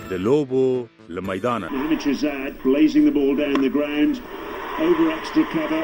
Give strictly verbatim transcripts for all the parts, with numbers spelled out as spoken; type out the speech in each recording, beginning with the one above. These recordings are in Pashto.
د لوبو له میدانه. Hamid blazing the ball down the ground over extra cover.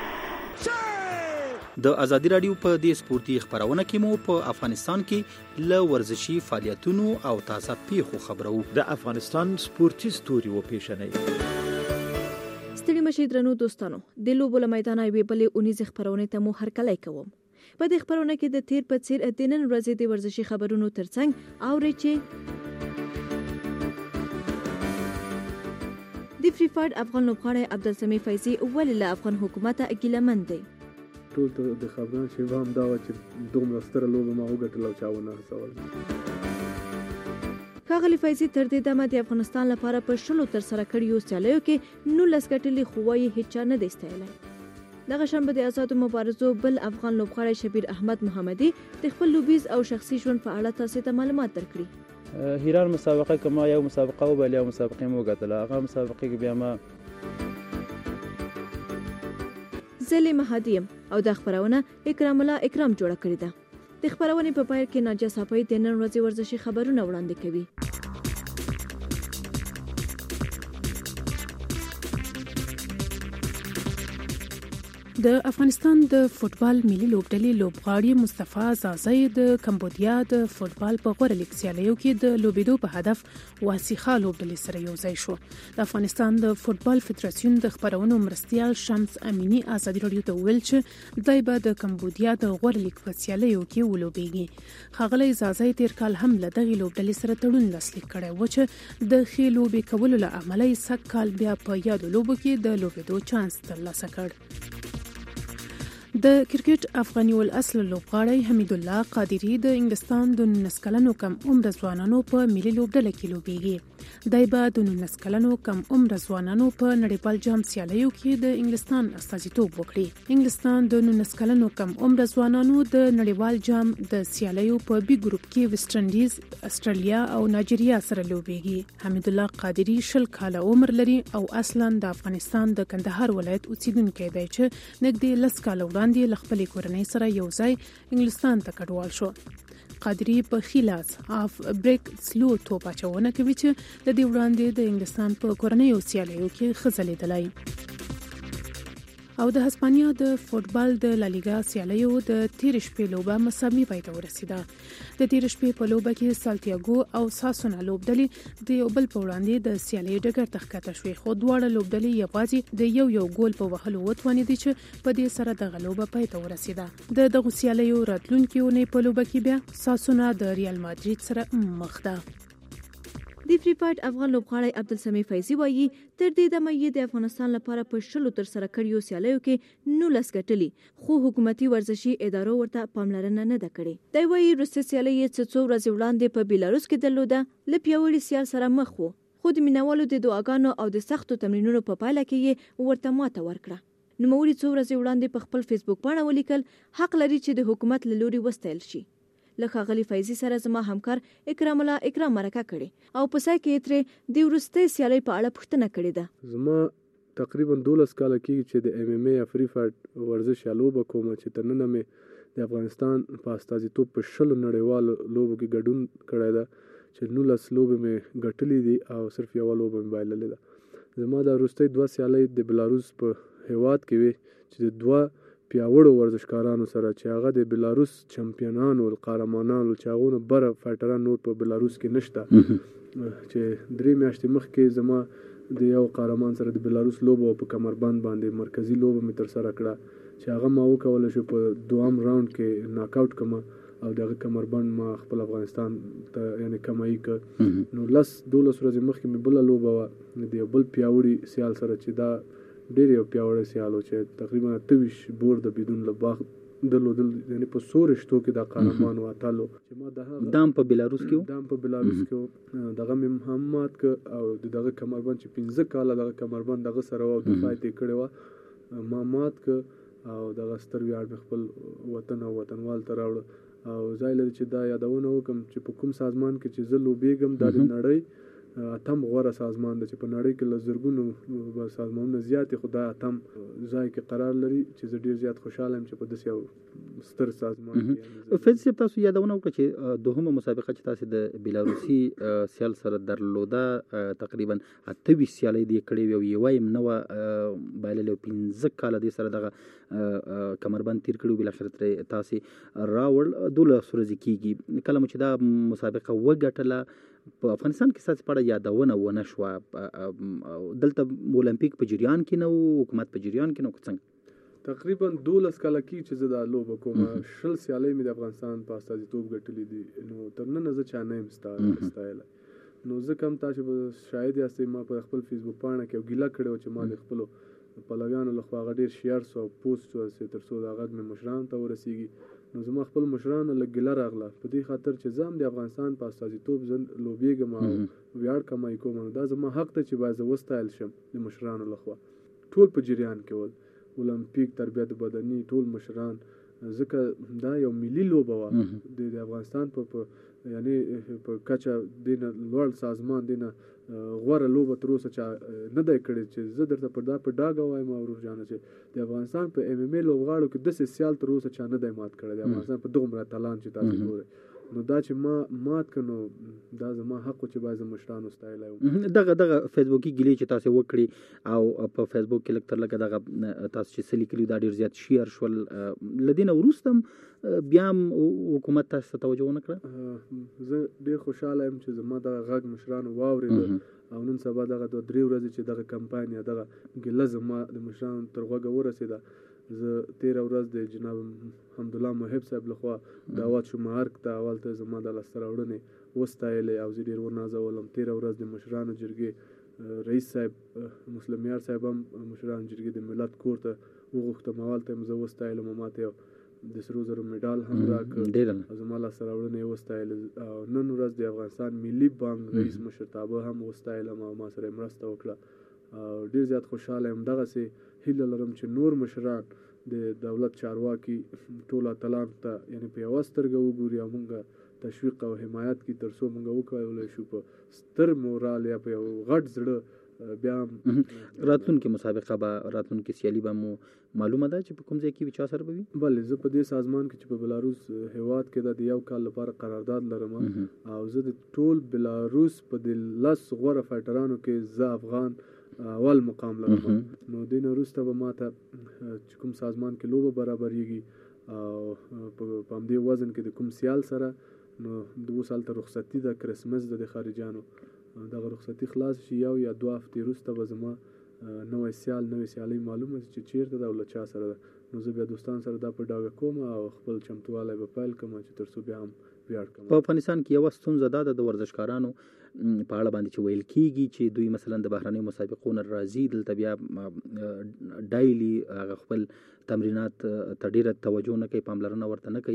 د ازادي رادیو په دې سپورتي خبرونه کې مو په افغانستان کې له ورزشي فعالیتونو او تازه پیښو خبرو. د افغانستان سپورتي ستوري و پیښنې. ستړي مشي درنو دوستانو، د لوبو له میدانه یوې بلې اونیزې خبرونه ته مو هرکلی کوم. په دې خبرونه کې د تیر په څیر د نن ورځې د ورزشي خبرونو ترڅنګ اورئ چې د فری فایټ افغان لوبغاړی عبدالسمیع فیضي ولې له افغان حکومت ګیلمن دی. ټول ته د خبرونو چې هم دا و چې دومره ستره لوبه ما وګټله او چا ونه هڅول. ښاغلي فیضي تر دې دمه د افغانستان لپاره په شلو ترسره کړیو سیالیو کې نولس ګټلې خو وایي هیڅ چا نه دی ستایلی. دغه شنبه د آزادو مبارزو بل افغان لوبغاړی شبیر احمد محمدي د خپل لوبیز او شخصي ژوند په اړه تاسو ته معلومات درکړي. هیران مسابقه که ما یو مسابقه وبایل یو مسابقه مو وګټله، هغه مسابقه کې بیا ما زلی مهدیم او د خبرونه اکرام الله اکرام جوړه کړې ده. د خبرونې په پای کې ناجیه صافی د نن ورځې ورزشي خبرونه وړاندې کوي. د افغانستان د فوتبال ملي لوبډلې لوبغاړي مصطفی زازی د کمبودیا د فوتبال په غوړه لیګ سیالیو کې د لوبېدو په هدف واسیخا لوبډلې سره یو ځای شو. د افغانستان د فوتبال فدراسیون د خبرونو مرستیال شمس امینی ازادي رادیو ته ویل چې دای به د کمبودیا د غوړه لیګ په سیالیو کې ولوبېږي. ښاغلی زازی تیر کال هم له دغې لوبډلې سره تړون لاسلیک کړی و چې د ښې لوبې کولو له امله یې سږ کال بیا په یادو لوبو کې د لوبېدو چانس ترلاسه کړ. د کرکټ افغاني الاصل لوبغاړی حمید الله قادری د انګلستان د نولس کلنو کم عمر ځوانانو په ملي لوبډله کې لوبېږي. دی به د نولس کلنو کم عمر ځوانانو په نړیوال جام سیالیو کې د انګلستان استازیتوب وکړي. انګلستان د نولس کلنو کم عمر ځوانانو د نړیوال جام د سیالیو په بي ګروپ کې ویسټ انډیز، استرالیا او نایجیریا سره لوبېږي. حمید الله قادری شل کاله عمر لري او اصلا د افغانستان د کندهار ولایت اوسیدونکی دی چې نږدې لس کاله وړاندې له خپلې کورنۍ سره یو ځای انګلستان ته کډوال شو. قادری په خلاص اف بریک سلو توپ اچونه کوي چې د دې وړاندې د انګلستان په کورنۍ سیالیو کې خزلېدلی. او د هسپانیا د فوتبال د لالیګا سیالیو د تیر شپې لوبه مساوي پای ته ورسیده. د تیر شپې په لوبه کې سالتیاګو او ساسونا لوبډلې د یو بل په وړاندې د سیالۍ ډګر ته ښکته شوې، خو دواړه لوبډلې یوازې د یو یو ګول په وهلو وتوانېدې چې په دې سره دغه لوبه پای ته ورسیده. د دغو سیالیو راتلونکې اونۍ په لوبه کې بیا ساسونا د ریال مادرید سره مخ ده. د فری فایټ افغان لوبغاړی عبدالسمیع فیضي وایي تر دې دمه یې د افغانستان لپاره په شلو ترسره کړیو سیالیو کې نولس ګټلې خو حکومتي ورزشي ادارو ورته پاملرنه نه ده کړې. دی وایي وروستۍ سیالۍ یې څه څو ورځې وړاندې په بیلاروس کې درلوده، له پیاوړي سیال سره مخ و، خو د مینوالو د دعاګانو او د سختو تمرینونو په پایله کې یې ورته ماته ورکړه. نوموړي څو ورځې وړاندې په خپل فیسبوک پاڼه ولیکل حق لري چې د حکومت له لوري وستایل شي. له ښاغلي فیضي سره زما همکار اکرام الله اکرام مرکه کړې او په ځای کې ترې د وروستۍ سیالۍ په اړه پوښتنه کړې ده. زما تقریبا دولس کاله کېږي چې د ایم ایم ای یا فری فایټ ورزش یا لوبه کوم چې تر ننه مې د افغانستان په استازیتوب په شلو نړیوالو لوبو کې ګډون کړی ده چې نولس لوبې مې ګټلې دي او صرف یوه لوبه مې بایللې ده. زما د وروستۍ دوه سیالۍ د بلاروس په هیواد کې وي چې د دوه پیاوړو ورزشکارانو سره چې هغه د بلاروس چمپیونانو قهرمانانو چې هغونه بره فایټران نور په بلاروس کې نشته، چې درې میاشتې مخکې زما د یو قهرمان سره د بلاروس لوبه په کمربند باندې مرکزی لوبه مې ترسره کړه چې هغه ما وکولی شو په دوام راوند کې ناک آوټ کړم او دغه کمربند ما خپل افغانستان ته یعنې کمایي کړ. نو لس دولس ورځې مخکې مې بله لوبه وه د یو بل پیاوړي سیال سره چې دا ډېر یو پیاوړی سیال و چې تقریبا اته ویشت بور د بدون له باغ درلودل، یعنې په څو رشتو کې دا قهرمان و اتل و چې ما د هغه دام په بلاروس کې و دام په بلاروس کې و دغه مې هم مات کړ او د دغه کمربند چې پنځه کاله دغه کمربند دغه سره و او دفاع یې کړې وه ما مات کړ او دغه ستر ویاړ مې خپل وطن او وطنوال ته راوړه. او ځای لري چې دا یادونه وکړم چې په کوم سازمان کې چې زه لوبېږم دا د نړۍ اتم غوره سازمان دی چې په نړۍ کې له زرګونو سازمانونو زیات خو دا اتم ځای کې قرار لري چې زه ډیر زیات خوشاله یم چې په داسې یو ستر سازمان کې فیض صاحب تاسو یادونه وکړه چې دوهمه مسابقه چې تاسو د بیلاروسي سیال سره درلوده تقریبا اته سیالۍ دی کړې وي یو یم نو بایللو پنځه کال دی سره دغه کمربند تیر کړو بل اخر تر تاسو راوړ دوله سورځ کیږي کله چې دا مسابقه وګټله په افغانستان کې ساس پړه یادونه ونه شو دلته اولمپیک په جریان کې نو حکومت په جریان کې نو څنګه تقریبا دولس کاله کې چې زه دا لوبه کوم شل سیالۍ مې د افغانستان په استازیتوب ګټلې دي نو تر نن زه چا نه یم ستایل نو زه کوم تاسو به شاید یاستئ ما په خپل فیسبوک پاڼه کې ګیله کړو چې ما د خپل پلویانو لخوا غډیر شیر سو پوسټ وسه تر څو دا غږ مې مشران ته ورسیږي نو زما خپل مشرانو له ګیله راغله په دې خاطر چې زم د افغانستان په استازیتوب زن لوبېږم او ویاړ کمای کوم نو دا زما حق ته چې باید وستایل شم د مشرانو لخوا ټول په جریان کې ول اولمپیک تربیت بدني ټول مشران ځکه دا یو ملي لوبه وه د افغانستان په یعنی په کچه دینه لوړ سازمان دینه غوره لوبه تر اوسه چا نه دی کړی چې زه درته پر دا په ډاګه وایم ورور جانه چې د افغانستان په ایم ایم ای لوبغاړو کې داسې سیال تر اوسه چا نه دی مات کړی د افغانستان په دومره تالان چې تاسو ګورئ نو دا چې ما مات کنو دا زما حق چې باید مشرانو ستایل دغه دغه فیسبوکي ګلی چې تاسو وکړي او په فیسبوک کې لکتر لکه دغه تاسو چې سلی کلی دا ډیر زیات شیر شول لدینه وروستم بیا حکومت تاسو توجه ونه کړه زه ډیر خوشاله یم چې زما د غږ مشرانو واورید او نن سبا دغه د درې ورځې چې دغه کمپاین دغه ګله زما د مشرانو تر غوږه ورسېده زه تیره ورځ د جناب حمدالله محب صاحب لخوا دعوت شوم ارګ ته اول ته زما د لاسته راوړنې وستایلې او زه ډېر ونازولم تیره ورځ د مشرانو جرګې رئیس صاحب مسلم یار صاحب هم مشرانو جرګې د ملت کور ته وغوښتم اول ته یې زه وستایلم ما ته د سرو زرو میډال هم راکړ او زما لاسته راوړنې یې وستایلې او نن ورځ د افغانستان ملي بانک رئیس مشرتابه هم وستایلم او ما سره مرسته وکړه او ډېر زیات خوشحاله یم دغسې هیله لرم چې نور مشران د دولت چارواکي ټول اتلان ته یعنی په یوه سترګه وګوري او موږ تشویق او حمایت کړي تر څو موږ وکولی شو په ستر مورال یا په یو غټ زړه بیا راتلونکې مسابقه به راتلونکې سیالي به مو معلومه ده چې په کوم ځای کې وي چا سره به وي بلې زه په دې سازمان کې چې په بلاروس هیواد کې د یو کال لپاره قرارداد لرم او زه د ټول بلاروس په د لس غوره فایټرانو کې زه افغان اول مقام لرم نو دین وروسته به ماته چې کوم سازمان کې لوبه برابرېږي او په همدې وزن کې د کوم سیال سره نو دوه سال ته رخصتي د کرسمس د خارجانو دغه رخصتي خلاص شي یو یا دوه هفتې وروسته به زما نوی سیال نوی سیالۍ معلومه چې چیرته ده او له چا سره ده نو زه بیا دوستان سره دا په ډاګه کوم او خپل چمتوالی به پیل کوم چې تر څو بیا هم ویاړ کوم. په افغانستان کې یوه ستونزه دا ده د ورزشکارانو په اړه باندې چې ویل کېږي چې دوی مثلا د بهرنیو مسابقو نه راځي دلته بیا ډایلي هغه خپل تمرینات ته ډېره توجه نه کوي پاملرنه ورته نه کوي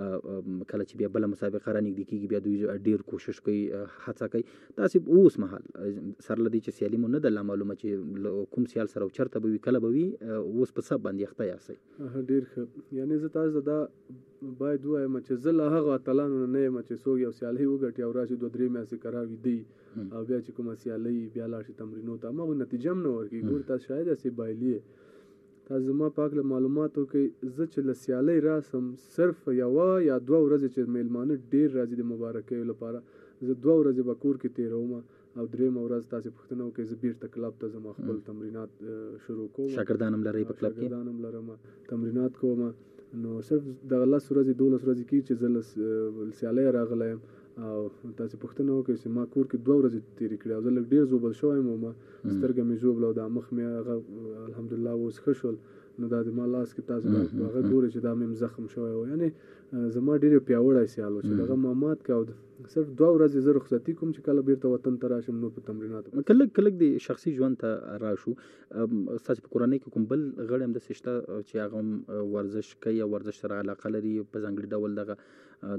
کله چې بیا بله مسابقه رانږدې کېږي بیا دوی ډېر کوشش کوي هڅه کوي داسې اوس مهال سره له دې چې سیالي مو نه ده لا معلومه چې کوم سیال سره او چېرته به وي کله به وي اوس په څه باندې اخته یاستئ ډېر ښه یعنې زه تاسو ته دا باید ووایم چې زه له هغو اتلانو نه نه یم چې څوک یو سیالۍ وګټي او راشي دوه درې میاشتې کرار ویده او بیا چې کومه سیالۍ بیا لاړ شي تمرینو ته هماغوی نتیجه هم نه ورکوي ګورې تاسو شاید هسې بایلي تاسو زما په هکله معلومات وکړئ زه چې له سیالۍ راسم صرف یوه یا دوه ورځې چې میلمانه ډېر راځي د مبارکیو لپاره زه دوه ورځې به کور کې تېروم او درېیمه ورځ تاسې پوښتنه وکړئ زه بیرته کلب ته ځم خپل تمرینات شروع کوم شاګردان هم لرئ په کلب کې شاګردان هم لرم تمرینات کوم نو صرف دغه لس ورځې دولس ورځې کېږي چې زه له سیالۍ راغلی یم او تاسې پوښتنه وکړئ چې ما کور کې دوه ورځې تېرې کړې او زه لږ ډېر ژوبل شوی یم ما سترګه مې ژوبله او دا مخ مې هغه الحمدلله اوس ښه شول نو دا د ما لاس کې تاسو هغه ګورئ چې دا مې زخم شوی و یعنې زما ډېر پیاوړی سیال و چې دغه ما مات کړه او صرف دوه ورځې زه رخصتي کوم چې کله بیرته وطن ته راشم نو په تمریناتو کلک کلک د شخصي ژوند ته راشو ستاسو په کورنۍ کې کوم بل غړی همداسې شته چې هغه هم ورزش کوي او ورزش سره علاقه لري په ځانګړي ډول دغه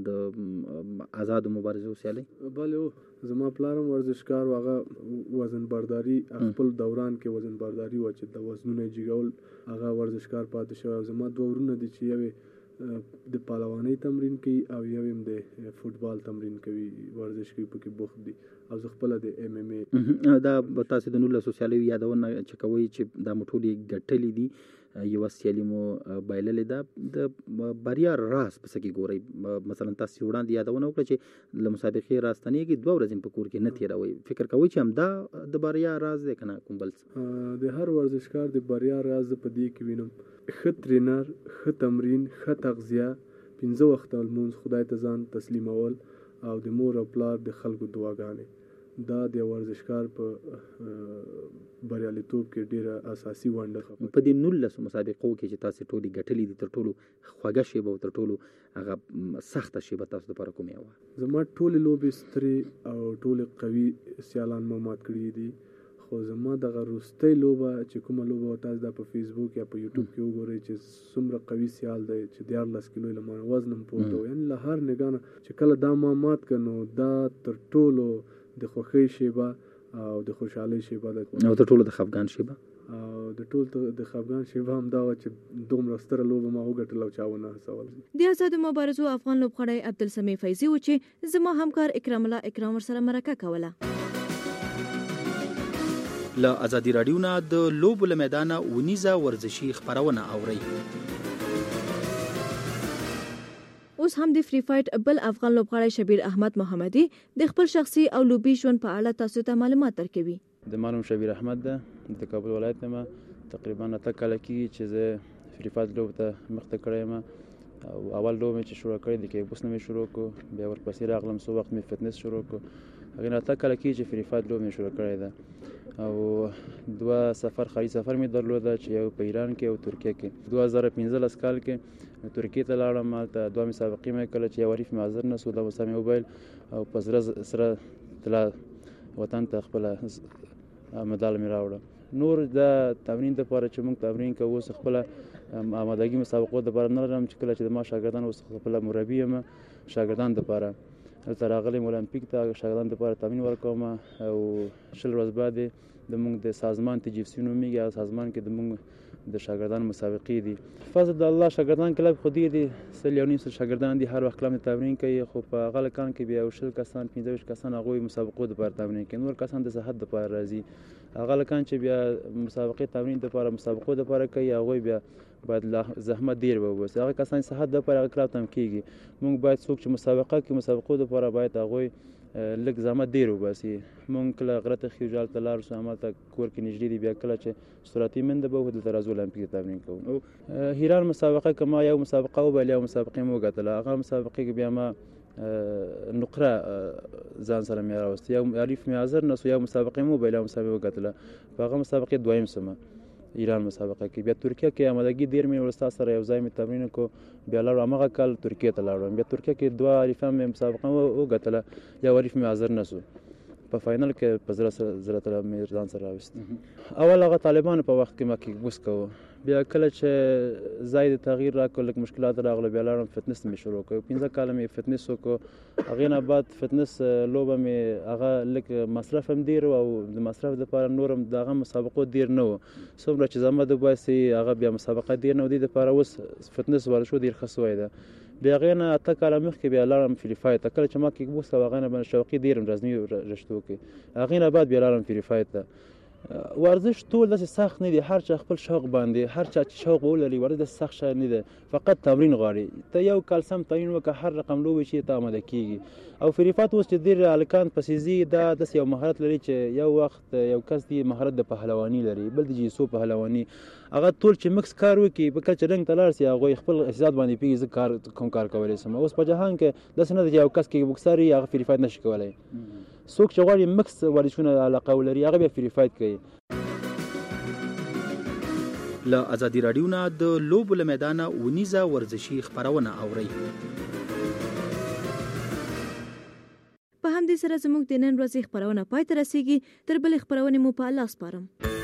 د آزادو مبارزو سیالۍ بلې زما پلار هم ورزشکار و هغه وزن برداري خپل دوران کې وزن برداري و چې د وزنونه یې جګول هغه ورزشکار پاتې شوی او زما دوه ورونه دي چې یو د پهلوانۍ تمرین کوي او یو هم د فوټبال تمرین کوي، ورزش کوي، پکې بوخت دي. او زه خپله د ایم ایم ای دا به تاسې د نولسو سیالیو یادونه چې کوئ چې دا مو ټولې ګټلې دي، یوه سیالي مو بایللې ده، د بریا راز پسې کې ګورئ. مثلا تاسې وړاندې یادونه وکړه چې له مسابقې راستنېږي دوه ورځې په کور کې نه تېروئ. فکر کوئ چې همدا د بریا راز دی که نه کوم بل څه؟ د هر ورزشکار د بریا راز په دې کې وینم ښه ټرینر، ښه تمرین، ښه تغذیه، پنځه وخته لمونځ، خدای ته ځان تسلیمول او د مور او پلار د خلکو دعاګانې. دا د ورزشکار په بریالیتوب کې ډیره اساسي ونډه خپله. په دې نولسو مسابقو کې چې تاسې ټولې ګټلې دي، تر ټولو خوږه شیبه او تر ټولو هغه سخته شیبه تاسو لپاره کومې وه؟ زما ټولې لوبې سترې او ټولې قوي سیالان ما مات کړي دي، خو زما دغه وروستۍ لوبه چې کومه لوبه تاسو دا په فیسبوک یا په یوټیوب کې وګورئ چې څومره قوي سیال دی چې دیارلس کیلو یې له ما وزن هم پورته و، یعنې له هر نګاه نه چې کله دا ما مات کړ نو دا تر ټولو د خوښۍ شیبه او د خوشحالۍ شیبه ده، او تر ټولو د خفګان شیبه او د ټول د خفګان شیبه هم دا وه چې دومره ستره لوبه ما وګټله او چا ونه هڅول. د آزادو مبارزو افغان لوبغاړی عبدالسمیع فیضي و چې زما همکار اکرام الله اکرام ورسره مرکه کوله. له ازادي راډیو نه د لوبو له میدانه ونیزه ورزشي خپرونه اورئ. اوس هم د فری فایټ بل افغان لوبغاړی شبیر احمد محمدي د خپل شخصي او لوبي ژوند په اړه تاسو ته معلومات درکوي. د مانوم شبیر احمد ده، د کابل ولایت نه، تقریبا اته کاله کېږي چې زه فری فایټ لوبو ته مخته کړی یم. او اول لوب مې چې شروع کړی د کیک بوکس نه مې شروع کړو، بیا ورپسې راغلم څو وخت مې فټنس شروع کړو. هغې نه اته کاله کېږي چې فری فایټ لوب مې شروع کړی ده. او دوه سفر خارجي سفر مې درلوده چې یو په ایران کې او ترکیه کې. دوه زره پنځلس کال کې ترکیې ته لاړم، هلته دوه مسابقې مې کړله چې یو حریف مې حاضر نه سو، دا مسا مې وبایل او په زړه سره طلا وطن ته خپله مډال مې راوړه. نور د تمرین دپاره چې موږ تمرین کوو اوس خپله آمادګي مسابقو دپاره نه لرم چې کله چې ما شاګردان اوس خپله مربي یم شاګردان دپاره هلته راغلی یم المپیک ته شاګردان دپاره تمرین ورکوم او شل ورځ بعد د موږ د سازمان تی جی اف سی نومیږي او سازمان کې د موږ د شاګردانو مسابقې دي. فضل د الله شاګردان کلب خو ډېر دي، سل یو نیم سل شاګردان دي، هر وخت کلب تمرین کوي، خو په هغه لکان کې بیا یو شل کسان پنځه ویشت کسان هغوی مسابقو دپاره تمرین کوي، نور کسان د صحت دپاره راځي. هغه لکان چې بیا مسابقې تمرین دپاره مسابقو دپاره کوي هغوی بیا باید زحمت ډېر وباسي. هغه کسان صحت دپاره هغه کلب تم کېږي. موږ باید څوک چې مسابقه کوي مسابقو دپاره باید هغوی لږ زحمت ډېر وباسي. موږ کله غره ته خیږو، هلته لاړ شو، همالته کور کې نږدې دي، بیا کله چې سرعتي منډه به دلته راځو المپیک تمرین کوو. هیران مسابقه که ما یو مسابقه وبایل یو مسابقې مې وګټله، هغه مسابقې کې بیا ما نقره ځان سره مې راوستې، یو الف مې حاضر نه سو، یو مسابقې مې وبایل یو مسابقې وګټله، په هغه مسابقې دویم سومه ایران مسابقه کې. بیا ترکیه کې آمادګي ډېر مې ورستا سره یو ځای مې تمرین وکړو، بیا لاړو هماغه کال ترکیه ته لاړم. بیا ترکیه کې دوه الفه مې مسابقه وګټله، یو الف مې حاضر نه سو، په فاینل کې په زړه زړه ته مې ځان سره راوست. اول هغه طالبانو په وخت کې ما کیک بوکس کوو، بیا کله چې ځای د تغییر راکړو لږ مشکلات راغله، بیا لاړم فټنس مې شروع کړو، پنځه کاله مې فټنس وکړو. هغې نه بعد فټنس لوبه مې هغه لږ مصرف هم ډېر و او د مصرف دپاره نور هم د هغه مسابقو ډېر نه و، څومره چې زحمت وباسي هغه بیا مسابقه ډېر نه و، دې دپاره اوس فټنس ورزشو ډېر ښه سوی ده. بیا هغې نه اته کاله مخکې بیا لاړم فری فایټ ته، کله چې ما کیک بوکس کوه هغې نه باندې شوقي ډېر یم رزمي رشتو کې. هغې نه بعد بیا لاړم فری فایټ ته. ورزش ټول داسې سخت نه دی، هر چا خپل شوق باندې، هر چا چې شوق ولري ورزش داسې سخت شی نه دی، فقط تمرین غواړي. ته یو کال سم تمرین وکړه هر رقم لوبې چې ته آماده کېږي. او فری فایټ اوس چې ډېر هلکان پسې ځي دا داسې یو مهارت لري چې یو وخت یو کس دی مهارت د پهلواني لري، بل د جیسو پهلواني، هغه ټول چې مکس کار وکړي په کله چې رنګ ته لاړ شي هغوی خپل احساسات باندې پوهېږي زه کار کوم کار کولی شم. اوس په جهان کې داسې نه ده چې یو کس کیک بوکسر وي هغه فری فایټ نشي کولی. څوک چې غواړي مکس ورزشونه علاقه ولري هغه بیا فری فایټ کوي. له ازادي راډیو نه د لوبو له میدانه ونیزه ورزشي خپرونه اورئ. په همدې سره زموږ د نن ورځې خپرونه پای ته رسیږي. تر بلې خپرونې مو په الله سپارم.